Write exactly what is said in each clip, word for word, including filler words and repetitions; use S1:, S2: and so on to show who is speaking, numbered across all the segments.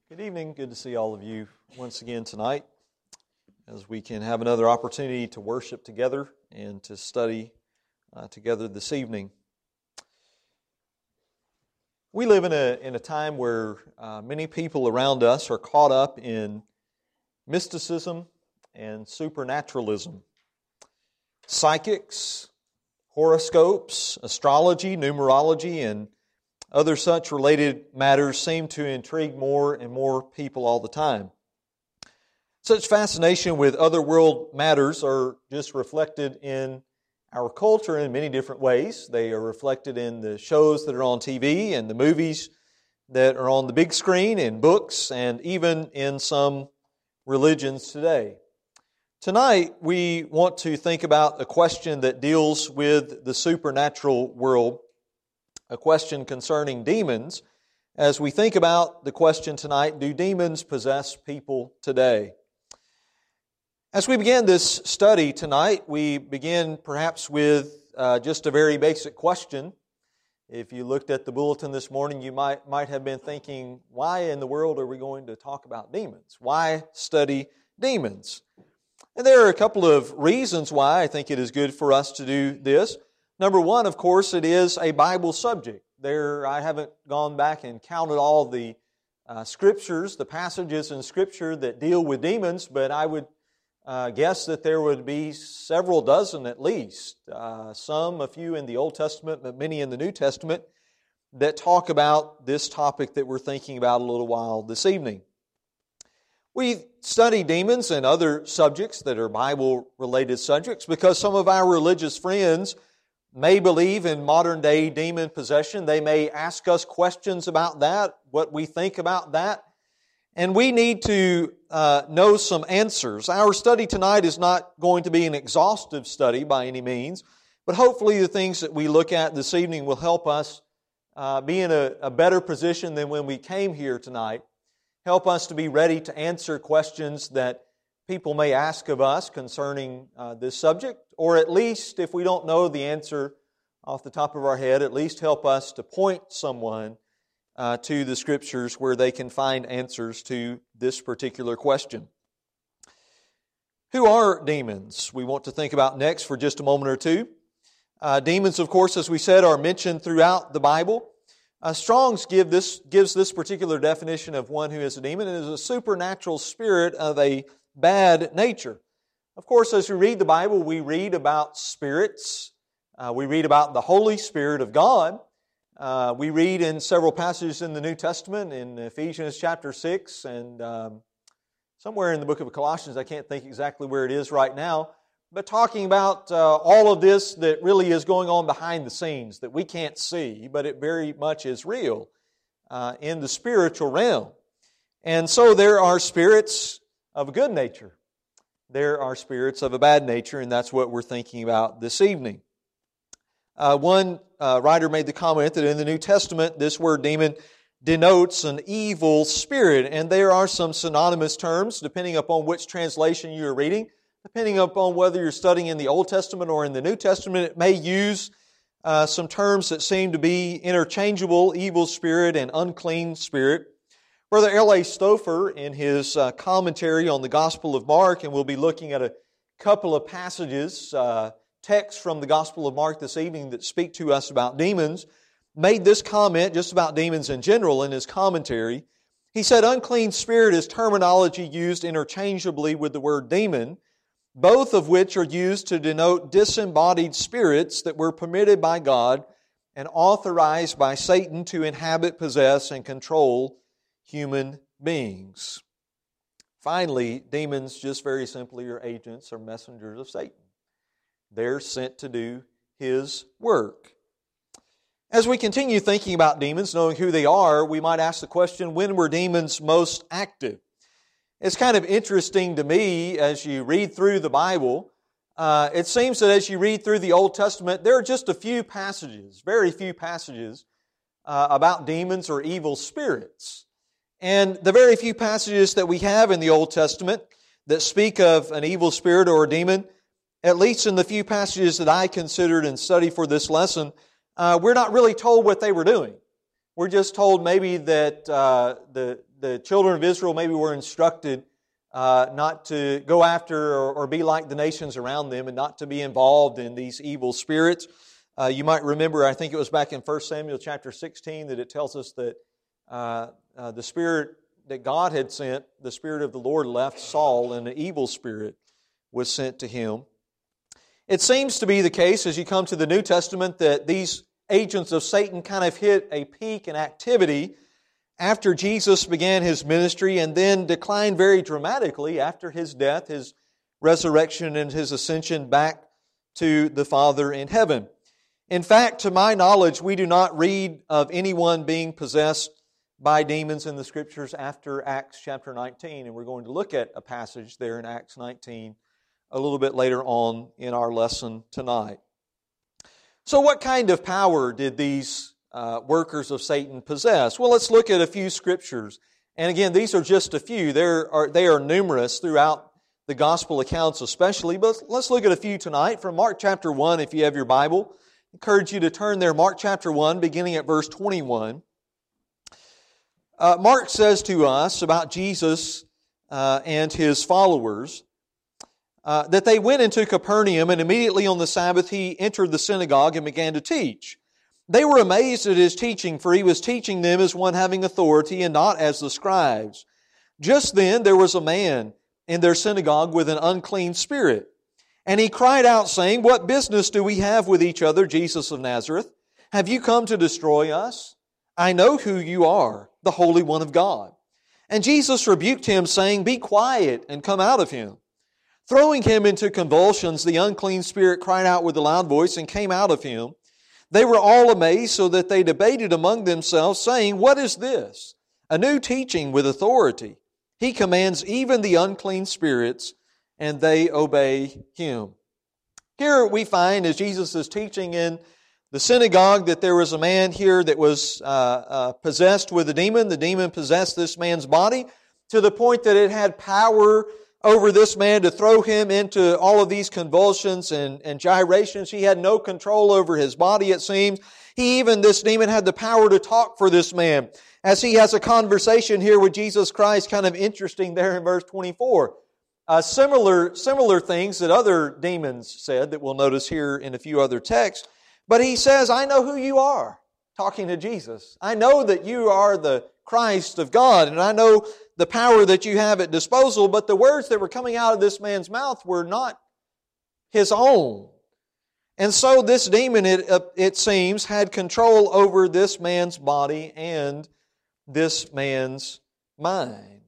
S1: Good evening. Good to see all of you once again tonight as we can have another opportunity to worship together and to study uh, together this evening. We live in a, in a time where uh, many people around us are caught up in mysticism and supernaturalism. Psychics, horoscopes, astrology, numerology, and other such related matters seem to intrigue more and more people all the time. Such fascination with other world matters are just reflected in our culture in many different ways. They are reflected in the shows that are on T V and the movies that are on the big screen, in books, and even in some religions today. Tonight, we want to think about a question that deals with the supernatural world, a question concerning demons, as we think about the question tonight, do demons possess people today? As we begin this study tonight, we begin perhaps with uh, just a very basic question. If you looked at the bulletin this morning, you might, might have been thinking, why in the world are we going to talk about demons? Why study demons? And there are a couple of reasons why I think it is good for us to do this. Number one, of course, it is a Bible subject. There, I haven't gone back and counted all the uh, scriptures, the passages in Scripture that deal with demons, but I would uh, guess that there would be several dozen at least. Uh, some, a few in the Old Testament, but many in the New Testament, that talk about this topic that we're thinking about a little while this evening. We study demons and other subjects that are Bible-related subjects because some of our religious friends may believe in modern-day demon possession. They may ask us questions about that, what we think about that, and we need to uh, know some answers. Our study tonight is not going to be an exhaustive study by any means, but hopefully the things that we look at this evening will help us uh, be in a, a better position than when we came here tonight, help us to be ready to answer questions that people may ask of us concerning uh, this subject, or at least, if we don't know the answer off the top of our head, at least help us to point someone uh, to the Scriptures where they can find answers to this particular question. Who are demons? We want to think about next for just a moment or two. Uh, demons, of course, as we said, are mentioned throughout the Bible. Uh, Strong's give this, gives this particular definition of one who is a demon. It is a supernatural spirit of a bad nature. Of course, as we read the Bible, we read about spirits. Uh, we read about the Holy Spirit of God. Uh, we read in several passages in the New Testament, in Ephesians chapter six, and um, somewhere in the book of Colossians, I can't think exactly where it is right now, but talking about uh, all of this that really is going on behind the scenes that we can't see, but it very much is real uh, in the spiritual realm. And so there are spirits of a good nature. There are spirits of a bad nature, and that's what we're thinking about this evening. Uh, one uh, writer made the comment that in the New Testament, this word demon denotes an evil spirit, and there are some synonymous terms depending upon which translation you're reading. Depending upon whether you're studying in the Old Testament or in the New Testament, it may use uh, some terms that seem to be interchangeable, evil spirit and unclean spirit. Brother L A Stouffer, in his uh, commentary on the Gospel of Mark, and we'll be looking at a couple of passages, uh, texts from the Gospel of Mark this evening that speak to us about demons, made this comment just about demons in general in his commentary. He said, unclean spirit is terminology used interchangeably with the word demon, both of which are used to denote disembodied spirits that were permitted by God and authorized by Satan to inhabit, possess, and control human beings. Finally, demons just very simply are agents or messengers of Satan. They're sent to do his work. As we continue thinking about demons, knowing who they are, we might ask the question, when were demons most active? It's kind of interesting to me as you read through the Bible. Uh, it seems that as you read through the Old Testament, there are just a few passages, very few passages, uh, about demons or evil spirits. And the very few passages that we have in the Old Testament that speak of an evil spirit or a demon, at least in the few passages that I considered and studied for this lesson, uh, we're not really told what they were doing. We're just told maybe that uh, the, the children of Israel maybe were instructed uh, not to go after or, or be like the nations around them and not to be involved in these evil spirits. Uh, you might remember, I think it was back in First Samuel chapter sixteen, that it tells us that uh, uh, the spirit that God had sent, the Spirit of the Lord left Saul, and an evil spirit was sent to him. It seems to be the case as you come to the New Testament that these agents of Satan kind of hit a peak in activity after Jesus began His ministry and then declined very dramatically after His death, His resurrection, and His ascension back to the Father in heaven. In fact, to my knowledge, we do not read of anyone being possessed by demons in the Scriptures after Acts chapter nineteen, and we're going to look at a passage there in Acts nineteen a little bit later on in our lesson tonight. So what kind of power did these uh, workers of Satan possess? Well, let's look at a few Scriptures. And again, these are just a few. There are, they are numerous throughout the Gospel accounts especially, but let's look at a few tonight from Mark chapter one if you have your Bible. I encourage you to turn there, Mark chapter one, beginning at verse twenty-one. Uh, Mark says to us about Jesus uh, and His followers uh, that they went into Capernaum, and immediately on the Sabbath He entered the synagogue and began to teach. They were amazed at His teaching, for He was teaching them as one having authority and not as the scribes. Just then there was a man in their synagogue with an unclean spirit, and he cried out, saying, "What business do we have with each other, Jesus of Nazareth? Have you come to destroy us? I know who you are, the Holy One of God." And Jesus rebuked him, saying, "Be quiet and come out of him." Throwing him into convulsions, the unclean spirit cried out with a loud voice and came out of him. They were all amazed, so that they debated among themselves, saying, "What is this? A new teaching with authority. He commands even the unclean spirits, and they obey Him." Here we find, as Jesus is teaching in the synagogue, that there was a man here that was uh, uh, possessed with a demon. The demon possessed this man's body to the point that it had power over this man to throw him into all of these convulsions and, and gyrations. He had no control over his body, it seems. He even, this demon, had the power to talk for this man. As he has a conversation here with Jesus Christ, kind of interesting there in verse twenty-four. Uh, similar, similar things that other demons said that we'll notice here in a few other texts. But he says, "I know who you are," talking to Jesus. "I know that you are the Christ of God, and I know the power that you have at disposal," but the words that were coming out of this man's mouth were not his own. And so this demon, it, it seems, had control over this man's body and this man's mind.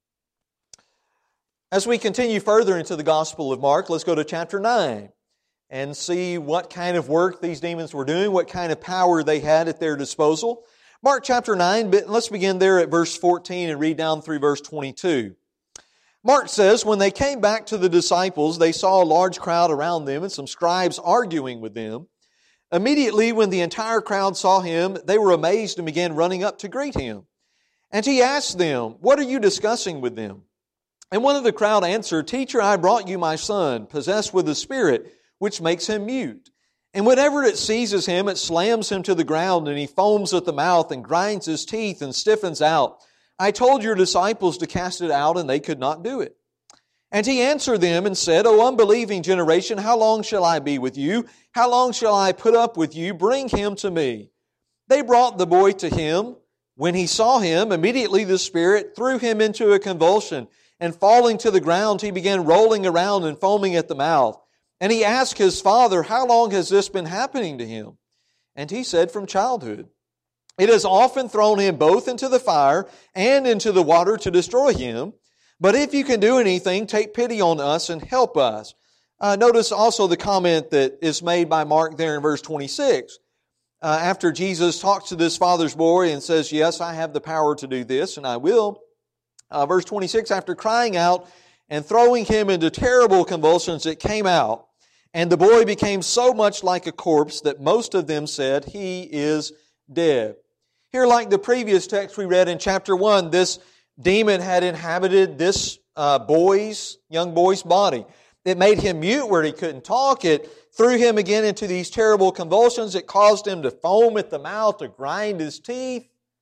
S1: As we continue further into the Gospel of Mark, let's go to chapter nine and see what kind of work these demons were doing, what kind of power they had at their disposal. Mark chapter nine, let's begin there at verse fourteen and read down through verse twenty-two. Mark says, "When they came back to the disciples, they saw a large crowd around them and some scribes arguing with them. Immediately when the entire crowd saw him, they were amazed and began running up to greet him. And he asked them, 'What are you discussing with them?' And one of the crowd answered, 'Teacher, I brought you my son, possessed with a spirit, which makes him mute. And whenever it seizes him, it slams him to the ground, and he foams at the mouth and grinds his teeth and stiffens out. I told your disciples to cast it out, and they could not do it.' And he answered them and said, 'O unbelieving generation, how long shall I be with you? How long shall I put up with you? Bring him to me.' They brought the boy to him. When he saw him, immediately the spirit threw him into a convulsion, and falling to the ground, he began rolling around and foaming at the mouth. And he asked his father, 'How long has this been happening to him?' And he said, 'From childhood. It has often thrown him both into the fire and into the water to destroy him. But if you can do anything, take pity on us and help us.'" Uh, notice also the comment that is made by Mark there in verse twenty-six. Uh, after Jesus talks to this father's boy and says, "Yes, I have the power to do this, and I will." Uh, verse twenty-six, after crying out and throwing him into terrible convulsions, it came out, and the boy became so much like a corpse that most of them said, "He is dead." Here, like the previous text we read in chapter one, this demon had inhabited this uh, boy's, young boy's body. It made him mute where he couldn't talk. It threw him again into these terrible convulsions. It caused him to foam at the mouth, to grind his teeth.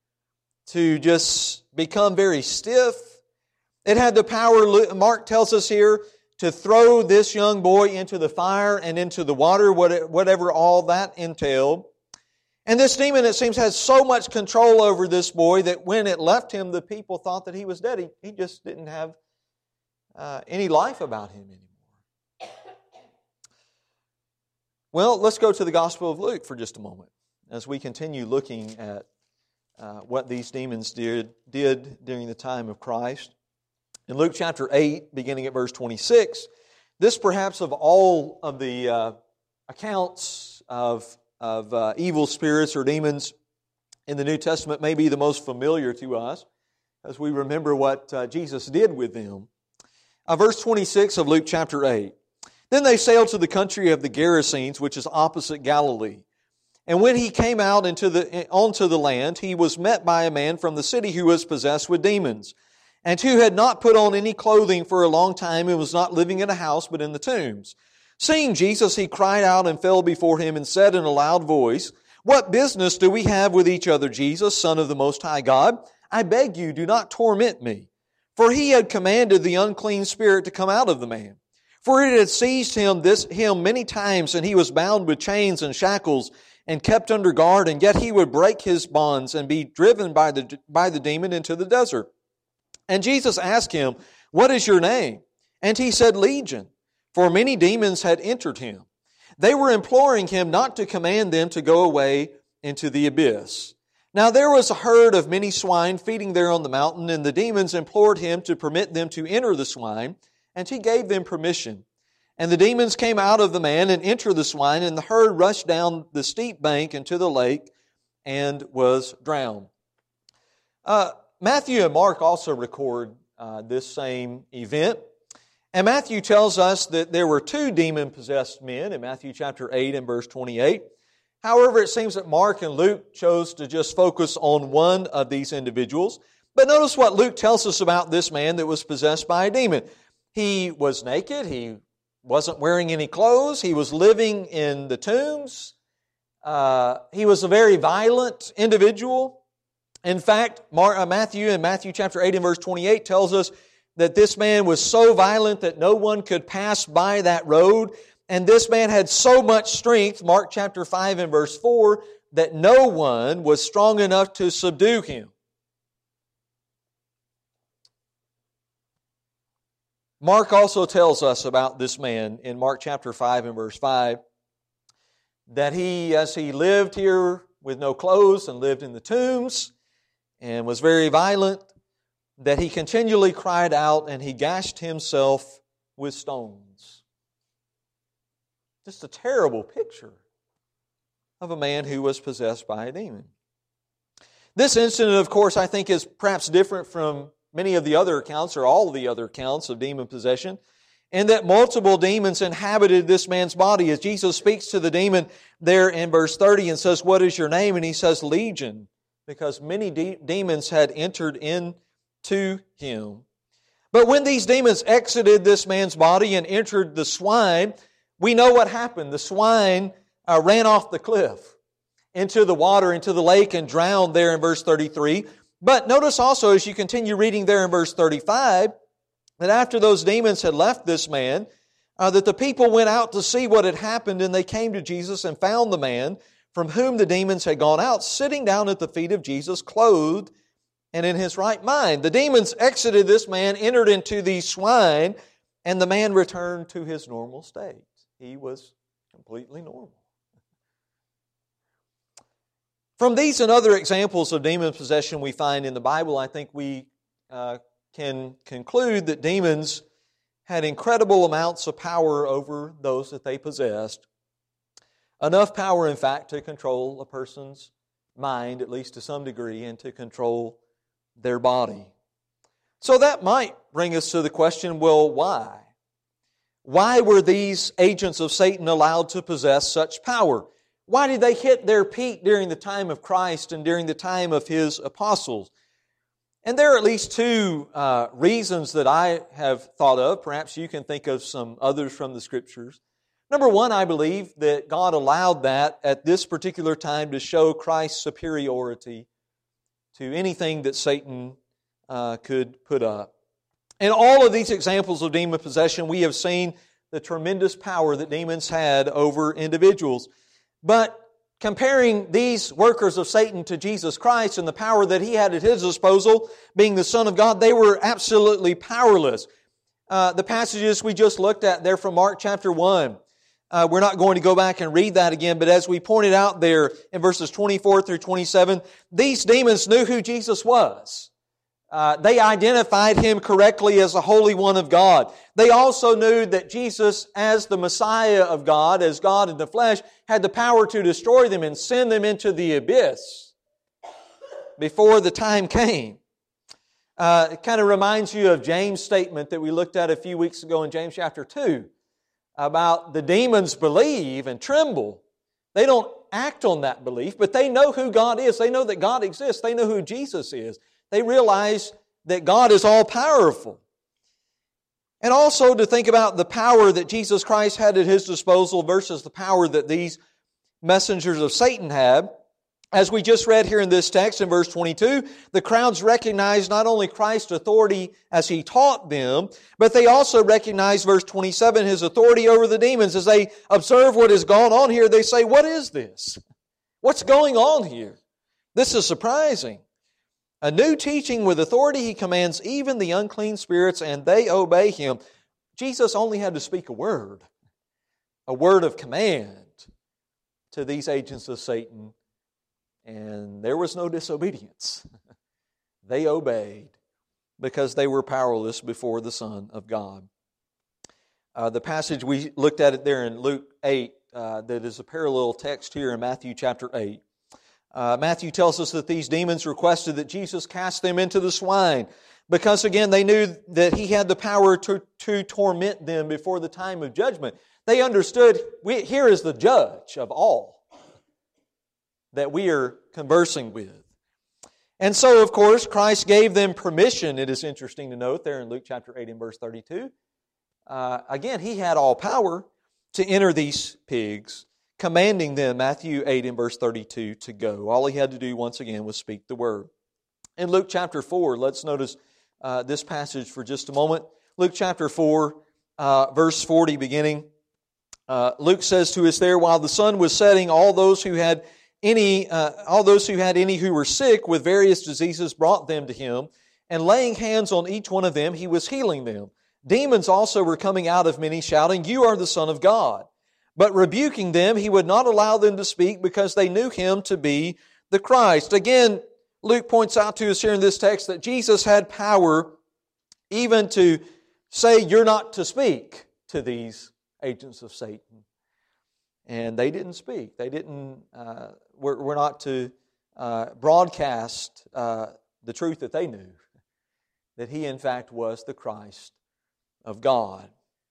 S1: to just become very stiff. It had the power, Mark tells us here, to throw this young boy into the fire and into the water, whatever all that entailed. And this demon, it seems, has so much control over this boy that when it left him, the people thought that he was dead. He, he just didn't have uh, any life about him anymore. Well, let's go to the Gospel of Luke for just a moment as we continue looking at uh, what these demons did, did during the time of Christ. In Luke chapter eight, beginning at verse twenty-six, this perhaps of all of the uh, accounts of, of uh, evil spirits or demons in the New Testament may be the most familiar to us as we remember what uh, Jesus did with them. Uh, verse twenty-six of Luke chapter eight. Then they sailed to the country of the Gerasenes, which is opposite Galilee. And when he came out into the onto the land, he was met by a man from the city who was possessed with demons, and who had not put on any clothing for a long time and was not living in a house but in the tombs. Seeing Jesus, he cried out and fell before him and said in a loud voice, "What business do we have with each other, Jesus, Son of the Most High God? I beg you, do not torment me." For he had commanded the unclean spirit to come out of the man. For it had seized him this him many times, and he was bound with chains and shackles and kept under guard, and yet he would break his bonds and be driven by the by the demon into the desert. And Jesus asked him, "What is your name?" And he said, "Legion," for many demons had entered him. They were imploring him not to command them to go away into the abyss. Now there was a herd of many swine feeding there on the mountain, and the demons implored him to permit them to enter the swine, and he gave them permission. And the demons came out of the man and entered the swine, and the herd rushed down the steep bank into the lake and was drowned. Uh, Matthew and Mark also record uh, this same event. And Matthew tells us that there were two demon-possessed men in Matthew chapter eight and verse twenty-eight. However, it seems that Mark and Luke chose to just focus on one of these individuals. But notice what Luke tells us about this man that was possessed by a demon. He was naked. He wasn't wearing any clothes. He was living in the tombs. Uh, he was a very violent individual. In fact, Matthew in Matthew chapter eight and verse twenty-eight tells us that this man was so violent that no one could pass by that road. And this man had so much strength, Mark chapter five and verse four, that no one was strong enough to subdue him. Mark also tells us about this man in Mark chapter five and verse five, that he, as he lived here with no clothes and lived in the tombs and was very violent, that he continually cried out and he gashed himself with stones. Just a terrible picture of a man who was possessed by a demon. This incident, of course, I think is perhaps different from many of the other accounts or all of the other accounts of demon possession, in that multiple demons inhabited this man's body. As Jesus speaks to the demon there in verse thirty and says, "What is your name?" And he says, "Legion," because many de- demons had entered into him. But when these demons exited this man's body and entered the swine, we know what happened. The swine uh, ran off the cliff into the water, into the lake, and drowned there in verse thirty-three. But notice also, as you continue reading there in verse thirty-five, that after those demons had left this man, uh, that the people went out to see what had happened, and they came to Jesus and found the man from whom the demons had gone out, sitting down at the feet of Jesus, clothed and in his right mind. The demons exited this man, entered into the swine, and the man returned to his normal state. He was completely normal. From these and other examples of demon possession we find in the Bible, I think we uh, can conclude that demons had incredible amounts of power over those that they possessed. Enough power, in fact, to control a person's mind, at least to some degree, and to control their body. So that might bring us to the question, well, why? Why were these agents of Satan allowed to possess such power? Why did they hit their peak during the time of Christ and during the time of His apostles? And there are at least two uh, reasons that I have thought of. Perhaps you can think of some others from the Scriptures. Number one, I believe that God allowed that at this particular time to show Christ's superiority to anything that Satan uh, could put up. In all of these examples of demon possession, we have seen the tremendous power that demons had over individuals. But comparing these workers of Satan to Jesus Christ and the power that He had at His disposal, being the Son of God, they were absolutely powerless. Uh, the passages we just looked at there from Mark chapter one, uh, we're not going to go back and read that again, but as we pointed out there in verses twenty-four through twenty-seven, these demons knew who Jesus was. Uh, they identified Him correctly as the Holy One of God. They also knew that Jesus, as the Messiah of God, as God in the flesh, had the power to destroy them and send them into the abyss before the time came. Uh, it kind of reminds you of James' statement that we looked at a few weeks ago in James chapter two about the demons believe and tremble. They don't act on that belief, but they know who God is. They know that God exists. They know who Jesus is. They realize that God is all-powerful. And also to think about the power that Jesus Christ had at His disposal versus the power that these messengers of Satan had. As we just read here in this text in verse twenty-two, the crowds recognized not only Christ's authority as He taught them, but they also recognized, verse twenty-seven, His authority over the demons. As they observe what has gone on here, they say, "What is this? What's going on here? This is surprising." A new teaching with authority, He commands even the unclean spirits, and they obey Him. Jesus only had to speak a word, a word of command to these agents of Satan, and there was no disobedience. They obeyed because they were powerless before the Son of God. Uh, the passage we looked at it there in Luke eight, uh, that is a parallel text here in Matthew chapter eight. Uh, Matthew tells us that these demons requested that Jesus cast them into the swine because, again, they knew that He had the power to, to torment them before the time of judgment. They understood, we, here is the judge of all that we are conversing with. And so, of course, Christ gave them permission, it is interesting to note there in Luke chapter eight and verse thirty-two. Uh, again, He had all power to enter these pigs, commanding them, Matthew eight and verse thirty-two, to go. All He had to do, once again, was speak the word. In Luke chapter four, let's notice uh, this passage for just a moment. Luke chapter four, uh, verse forty beginning. Uh, Luke says to us there, while the sun was setting, all those who had any, uh, all those who had any who were sick with various diseases brought them to Him, and laying hands on each one of them, He was healing them. Demons also were coming out of many, shouting, "You are the Son of God." But rebuking them, He would not allow them to speak because they knew Him to be the Christ. Again, Luke points out to us here in this text that Jesus had power even to say, "You're not to speak," to these agents of Satan. And they didn't speak. They didn't, uh, were, were not to uh, broadcast uh, the truth that they knew, that He in fact was the Christ of God.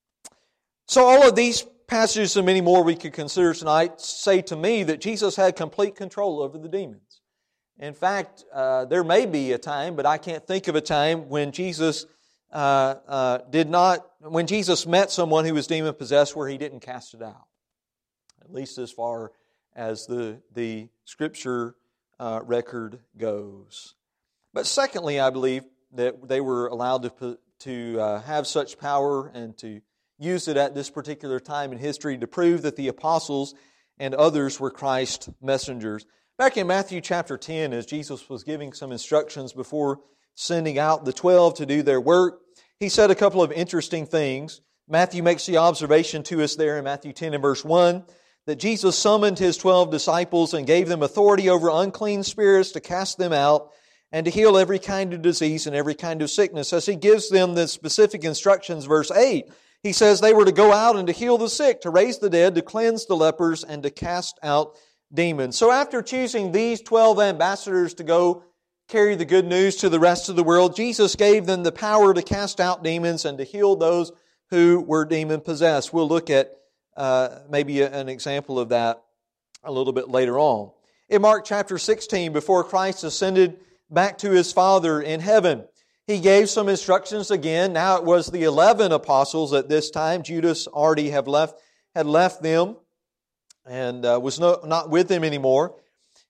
S1: So all of these passages and many more we could consider tonight say to me that Jesus had complete control over the demons. In fact, uh, there may be a time, but I can't think of a time when Jesus uh, uh, did not, when Jesus met someone who was demon-possessed where He didn't cast it out. At least as far as the, the Scripture uh, record goes. But secondly, I believe that they were allowed to, to uh, have such power and to use it at this particular time in history to prove that the apostles and others were Christ's messengers. Back in Matthew chapter ten, as Jesus was giving some instructions before sending out the twelve to do their work, He said a couple of interesting things. Matthew makes the observation to us there in Matthew ten and verse one, that Jesus summoned His twelve disciples and gave them authority over unclean spirits to cast them out and to heal every kind of disease and every kind of sickness. As He gives them the specific instructions, verse eight, He says they were to go out and to heal the sick, to raise the dead, to cleanse the lepers, and to cast out demons. So after choosing these twelve ambassadors to go carry the good news to the rest of the world, Jesus gave them the power to cast out demons and to heal those who were demon-possessed. We'll look at uh, maybe an example of that a little bit later on. In Mark chapter sixteen, before Christ ascended back to His Father in heaven, He gave some instructions again. Now it was the eleven apostles at this time. Judas already have left, had left them and uh, was no, not with them anymore.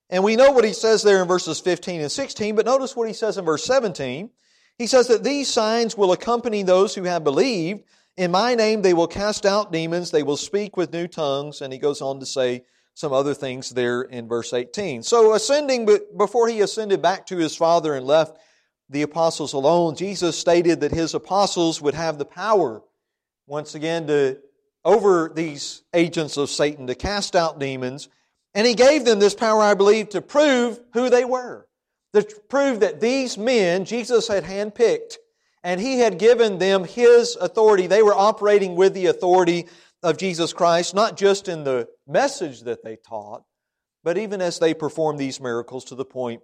S1: And we know what he says there in verses fifteen and sixteen, but notice what he says in verse seventeen. He says that these signs will accompany those who have believed. In my name they will cast out demons, they will speak with new tongues, and he goes on to say some other things there in verse eighteen. So ascending, but before he ascended back to his Father and left the apostles alone, Jesus stated that his apostles would have the power, once again, to over these agents of Satan, to cast out demons. And he gave them this power, I believe, to prove who they were. To prove that these men Jesus had handpicked, and he had given them his authority. They were operating with the authority of Jesus Christ, not just in the message that they taught, but even as they performed these miracles to the point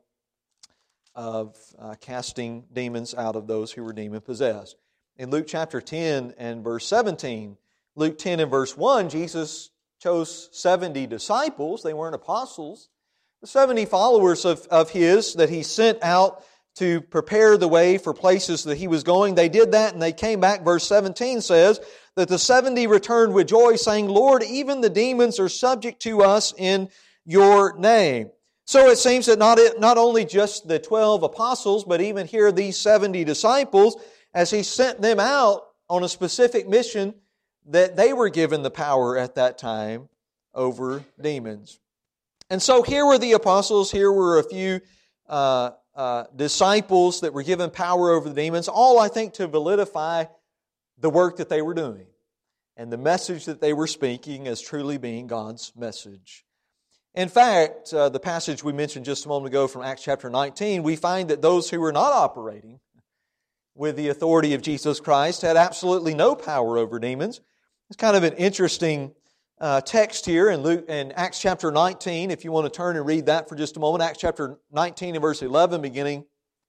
S1: of uh, casting demons out of those who were demon-possessed. In Luke chapter ten and verse seventeen, Luke ten and verse one, Jesus chose seventy disciples. They weren't apostles. The seventy followers of, of His that He sent out to prepare the way for places that He was going. They did that and they came back. Verse seventeen says that the seventy returned with joy, saying, Lord, even the demons are subject to us in Your name. So it seems that not, not only just the twelve apostles, but even here these seventy disciples, as He sent them out on a specific mission, that they were given the power at that time over demons. And so here were the apostles, here were a few uh, uh, disciples that were given power over the demons, all I think to validify the work that they were doing and the message that they were speaking as truly being God's message. In fact, uh, the passage we mentioned just a moment ago from Acts chapter nineteen, we find that those who were not operating with the authority of Jesus Christ had absolutely no power over demons. It's kind of an interesting uh, text here in Luke, in Acts chapter nineteen. If you want to turn and read that for just a moment, Acts chapter nineteen and verse eleven beginning.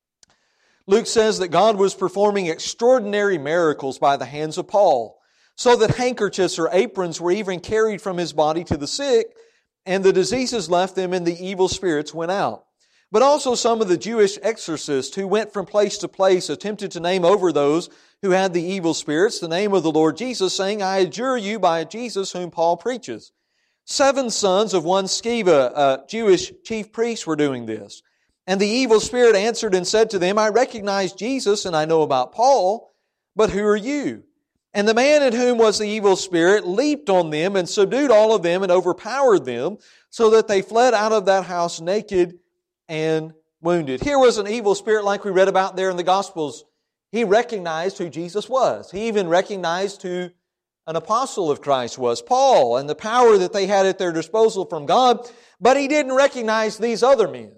S1: Luke says that God was performing extraordinary miracles by the hands of Paul, so that handkerchiefs or aprons were even carried from his body to the sick, and the diseases left them and the evil spirits went out. But also some of the Jewish exorcists who went from place to place attempted to name over those who had the evil spirits the name of the Lord Jesus, saying, I adjure you by Jesus whom Paul preaches. Seven sons of one Sceva, a Jewish chief priest, were doing this. And the evil spirit answered and said to them, I recognize Jesus and I know about Paul, but who are you? And the man in whom was the evil spirit leaped on them and subdued all of them and overpowered them, so that they fled out of that house naked and wounded. Here was an evil spirit like we read about there in the Gospels. He recognized who Jesus was. He even recognized who an apostle of Christ was, Paul, and the power that they had at their disposal from God, but he didn't recognize these other men.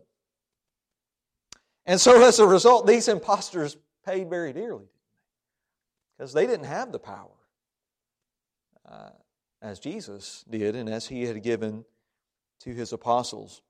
S1: And so as a result, these imposters paid very dearly, because they didn't have the power uh, as Jesus did and as He had given to His apostles.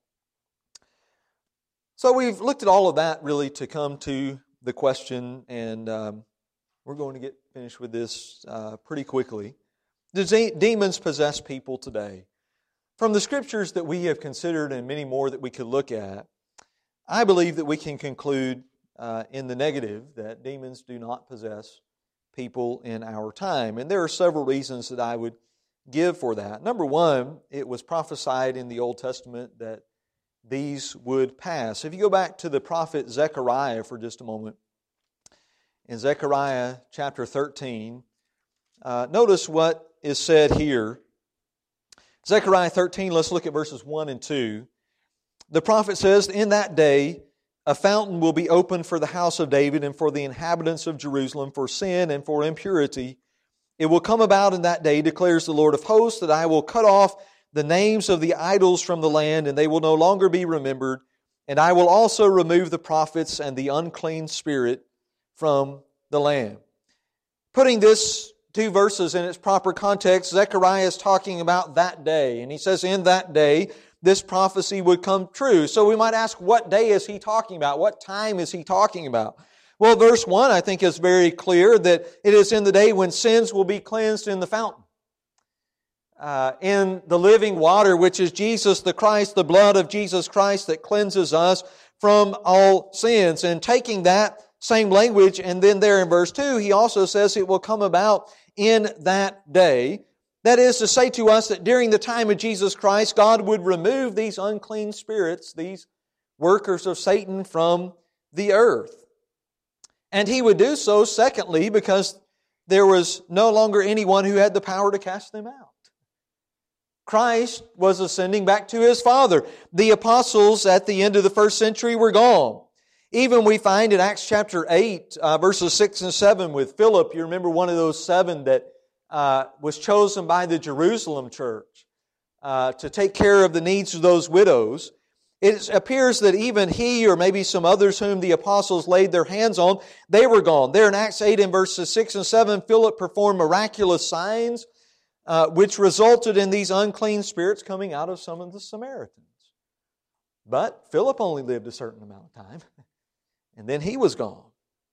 S1: So we've looked at all of that really to come to the question, and um, we're going to get finished with this uh, pretty quickly. Do de- demons possess people today? From the Scriptures that we have considered and many more that we could look at, I believe that we can conclude uh, in the negative that demons do not possess people in our time. And there are several reasons that I would give for that. Number one, it was prophesied in the Old Testament that these would pass. If you go back to the prophet Zechariah for just a moment, in Zechariah chapter thirteen, uh, notice what is said here. Zechariah thirteen, let's look at verses one and two. The prophet says, in that day, a fountain will be opened for the house of David and for the inhabitants of Jerusalem for sin and for impurity. It will come about in that day, declares the Lord of hosts, that I will cut off the names of the idols from the land, and they will no longer be remembered. And I will also remove the prophets and the unclean spirit from the land. Putting this two verses in its proper context, Zechariah is talking about that day. And he says, in that day, this prophecy would come true. So we might ask, what day is he talking about? What time is he talking about? Well, verse one, I think, is very clear that it is in the day when sins will be cleansed in the fountain. Uh, in the living water, which is Jesus the Christ, the blood of Jesus Christ that cleanses us from all sins. And taking that same language, and then there in verse two, he also says it will come about in that day. That is to say to us that during the time of Jesus Christ, God would remove these unclean spirits, these workers of Satan, from the earth. And He would do so, secondly, because there was no longer anyone who had the power to cast them out. Christ was ascending back to His Father. The apostles at the end of the first century were gone. Even we find in Acts chapter eight, uh, verses six and seven with Philip, you remember one of those seven that uh, was chosen by the Jerusalem church uh, to take care of the needs of those widows. It appears that even he or maybe some others whom the apostles laid their hands on, they were gone. There in Acts eight in verses six and seven, Philip performed miraculous signs uh, which resulted in these unclean spirits coming out of some of the Samaritans. But Philip only lived a certain amount of time, and then he was gone.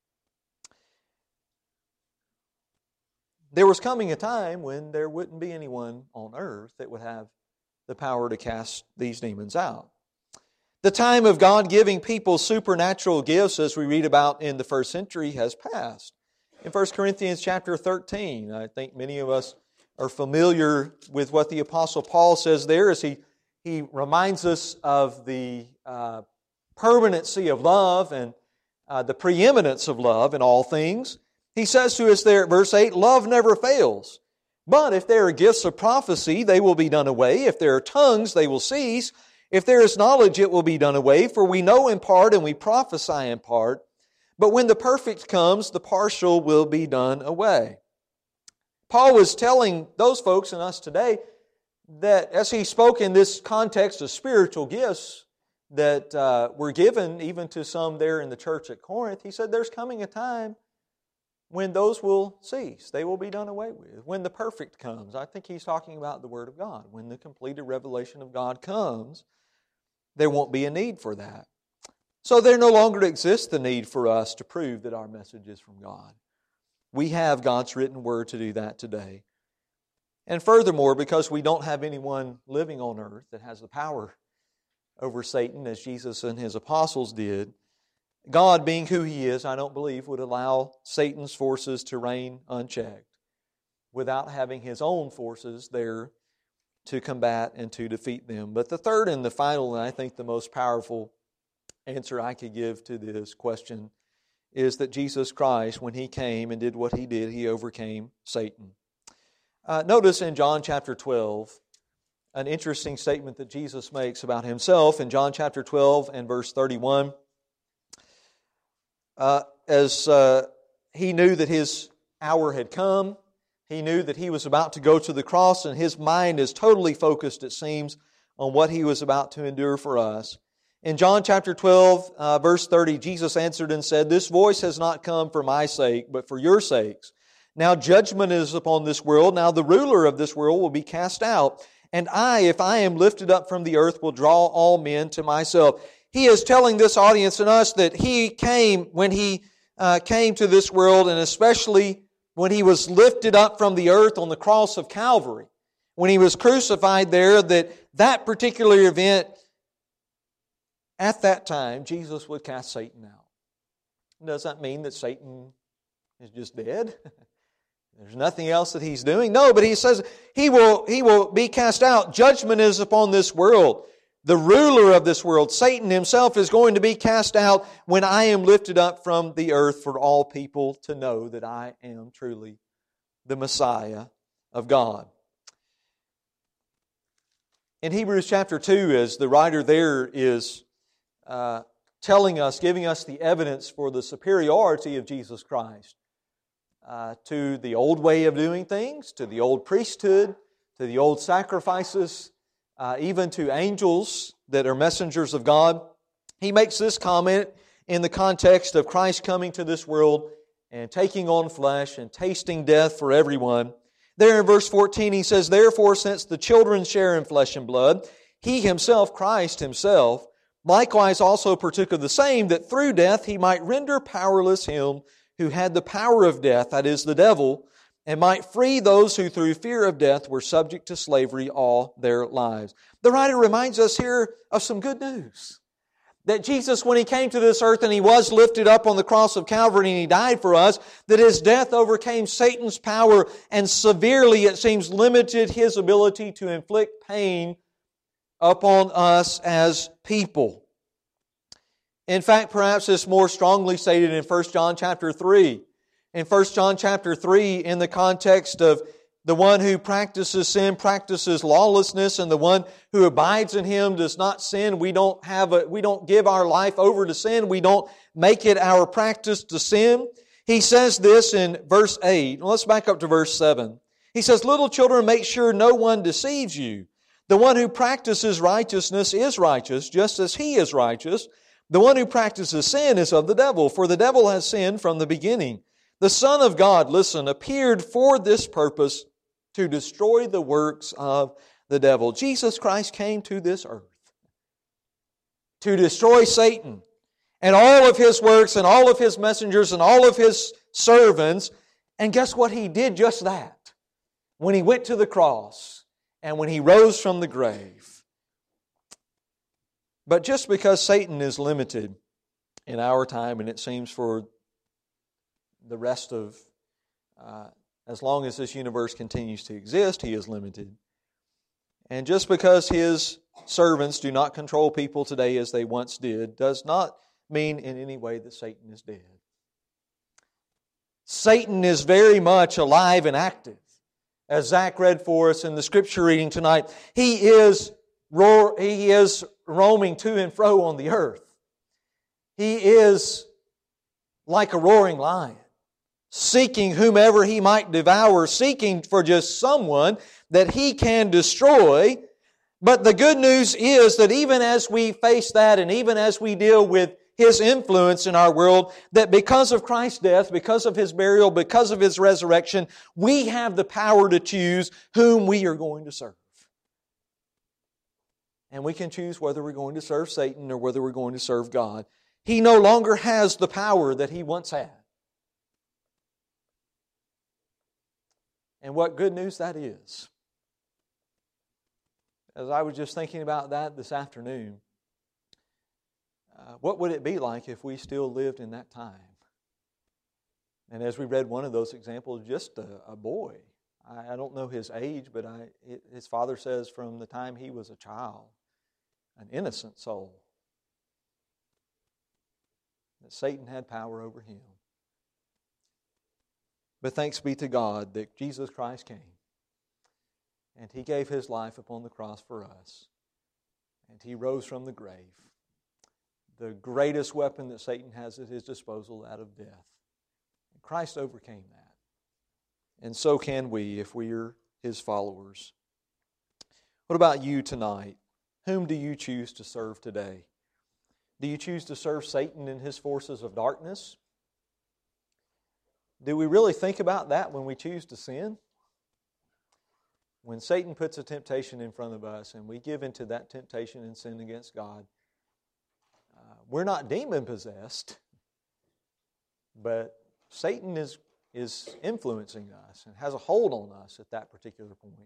S1: There was coming a time when there wouldn't be anyone on earth that would have the power to cast these demons out. The time of God giving people supernatural gifts, as we read about in the first century, has passed. In First Corinthians chapter thirteen, I think many of us are familiar with what the Apostle Paul says there as he, he reminds us of the uh, permanency of love and uh, the preeminence of love in all things. He says to us there at verse eight, love never fails. But if there are gifts of prophecy, they will be done away. If there are tongues, they will cease. If there is knowledge, it will be done away. For we know in part and we prophesy in part. But when the perfect comes, the partial will be done away. Paul was telling those folks and us today that as he spoke in this context of spiritual gifts that uh, were given even to some there in the church at Corinth, he said there's coming a time when those will cease. They will be done away with. When the perfect comes. I think he's talking about the Word of God. When the completed revelation of God comes, there won't be a need for that. So there no longer exists the need for us to prove that our message is from God. We have God's written Word to do that today. And furthermore, because we don't have anyone living on earth that has the power over Satan as Jesus and His apostles did, God, being who He is, I don't believe would allow Satan's forces to reign unchecked without having His own forces there to combat and to defeat them. But the third and the final, and I think the most powerful answer I could give to this question is that Jesus Christ, when He came and did what He did, He overcame Satan. Uh, notice in John chapter twelve, an interesting statement that Jesus makes about Himself in John chapter twelve and verse thirty-one. Uh, as uh, He knew that His hour had come, He knew that He was about to go to the cross, and His mind is totally focused, it seems, on what He was about to endure for us. In John chapter twelve, uh, verse thirty, Jesus answered and said, "This voice has not come for my sake, but for your sakes. Now judgment is upon this world. Now the ruler of this world will be cast out. And I, if I am lifted up from the earth, will draw all men to myself." He is telling this audience and us that He came when He uh, came to this world, and especially when He was lifted up from the earth on the cross of Calvary, when He was crucified there, that that particular event, at that time, Jesus would cast Satan out. Does that mean that Satan is just dead? There's nothing else that He's doing? No, but He says He will, He will be cast out. Judgment is upon this world. The ruler of this world, Satan himself, is going to be cast out when I am lifted up from the earth for all people to know that I am truly the Messiah of God. In Hebrews chapter two, as the writer there is uh, telling us, giving us the evidence for the superiority of Jesus Christ uh, to the old way of doing things, to the old priesthood, to the old sacrifices, Uh, even to angels that are messengers of God. He makes this comment in the context of Christ coming to this world and taking on flesh and tasting death for everyone. There in verse fourteen he says, "Therefore, since the children share in flesh and blood, He Himself, Christ Himself, likewise also partook of the same, that through death He might render powerless him who had the power of death, that is, the devil, and might free those who through fear of death were subject to slavery all their lives." The writer reminds us here of some good news. That Jesus, when He came to this earth and He was lifted up on the cross of Calvary and He died for us, that His death overcame Satan's power and severely, it seems, limited His ability to inflict pain upon us as people. In fact, perhaps it's more strongly stated in First John chapter three. In First John chapter three, in the context of the one who practices sin practices lawlessness, and the one who abides in Him does not sin. We don't have a, we don't give our life over to sin. We don't make it our practice to sin. He says this in verse eight. Let's back up to verse seven. He says, "Little children, make sure no one deceives you. The one who practices righteousness is righteous, just as he is righteous. The one who practices sin is of the devil, for the devil has sinned from the beginning. The Son of God," listen, "appeared for this purpose, to destroy the works of the devil." Jesus Christ came to this earth to destroy Satan and all of his works and all of his messengers and all of his servants. And guess what? He did just that when He went to the cross and when He rose from the grave. But just because Satan is limited in our time, and it seems for the rest of, uh, as long as this universe continues to exist, he is limited. And just because his servants do not control people today as they once did, does not mean in any way that Satan is dead. Satan is very much alive and active. As Zach read for us in the scripture reading tonight, he is, roar, he is roaming to and fro on the earth. He is like a roaring lion, seeking whomever he might devour, seeking for just someone that he can destroy. But the good news is that even as we face that, and even as we deal with his influence in our world, that because of Christ's death, because of His burial, because of His resurrection, we have the power to choose whom we are going to serve. And we can choose whether we're going to serve Satan or whether we're going to serve God. He no longer has the power that he once had. And what good news that is. As I was just thinking about that this afternoon, uh, what would it be like if we still lived in that time? And as we read one of those examples, just a, a boy. I, I don't know his age, but I, it, his father says from the time he was a child, an innocent soul, that Satan had power over him. But thanks be to God that Jesus Christ came and He gave His life upon the cross for us. And He rose from the grave. The greatest weapon that Satan has at his disposal, that of death. And Christ overcame that. And so can we if we are His followers. What about you tonight? Whom do you choose to serve today? Do you choose to serve Satan and his forces of darkness? Do we really think about that when we choose to sin? When Satan puts a temptation in front of us and we give into that temptation and sin against God, uh, we're not demon-possessed, but Satan is, is influencing us and has a hold on us at that particular point.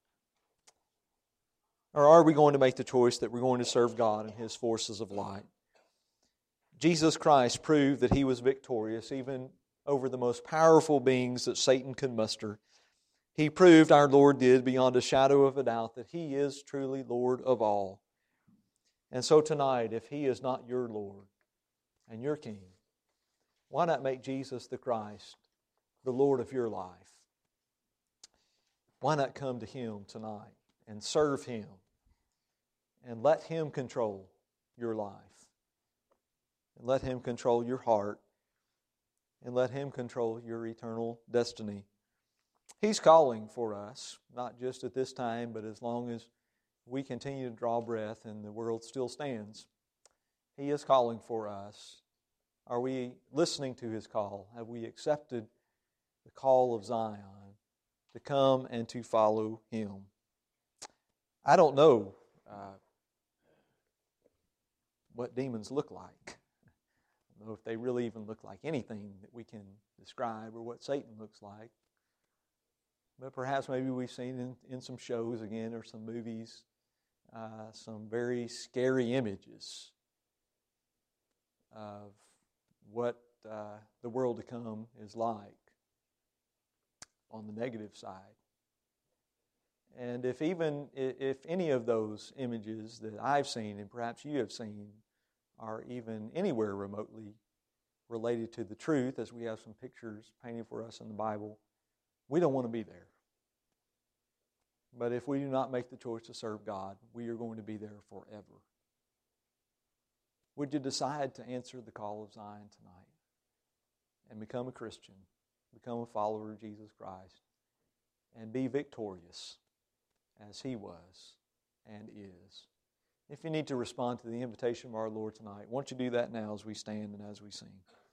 S1: Or are we going to make the choice that we're going to serve God and His forces of light? Jesus Christ proved that He was victorious even over the most powerful beings that Satan could muster. He proved, our Lord did, beyond a shadow of a doubt, that He is truly Lord of all. And so tonight, if He is not your Lord and your King, why not make Jesus the Christ the Lord of your life? Why not come to Him tonight and serve Him and let Him control your life? And let Him control your heart. And let Him control your eternal destiny. He's calling for us, not just at this time, but as long as we continue to draw breath and the world still stands. He is calling for us. Are we listening to His call? Have we accepted the call of Zion to come and to follow Him? I don't know uh, what demons look like. I don't know if they really even look like anything that we can describe or what Satan looks like. But perhaps maybe we've seen in, in some shows again or some movies uh, some very scary images of what uh, the world to come is like on the negative side. And if even, if any of those images that I've seen, and perhaps you have seen, are even anywhere remotely related to the truth, as we have some pictures painted for us in the Bible, we don't want to be there. But if we do not make the choice to serve God, we are going to be there forever. Would you decide to answer the call of Zion tonight and become a Christian, become a follower of Jesus Christ, and be victorious as He was and is? If you need to respond to the invitation of our Lord tonight, why don't you do that now as we stand and as we sing?